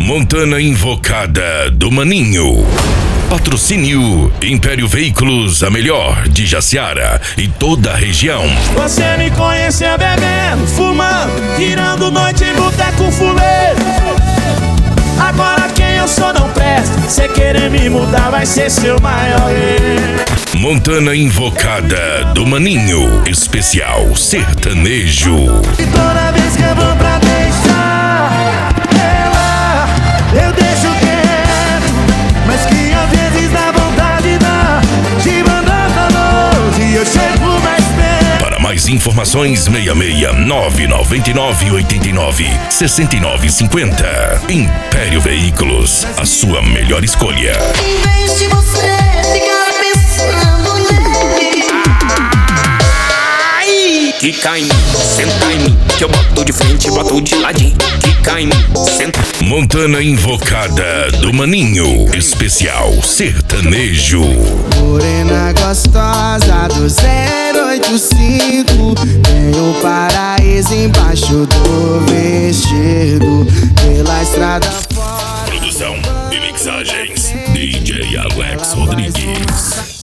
Montana Invocada do Maninho. Patrocínio Império Veículos, a melhor de Jaciara e toda a região. Você me conheceu bebendo, fumando, tirando noite em boteco fuleiro. Agora quem eu sou não presta, cê querer me mudar vai ser seu maior erro. Montana Invocada do Maninho, especial sertanejo. E toda vez que eu vou pra deixar ela, eu deixo quieto, mas que às vezes dá vontade de mandar pra longe e eu chego mais perto. Para mais informações, 66 999 89 69 50. Império Veículos, a sua melhor escolha. Em vez de você ficar pensando nele. Quica em mim, senta em mim, que eu boto de frente, boto de ladinho. Quica em mim, senta. Montana Invocada do Maninho, especial sertanejo. Morena gostosa do 085, tem o paraíso embaixo do vestido, pela estrada fora. Produção e mixagens DJ Alex Rodrigues.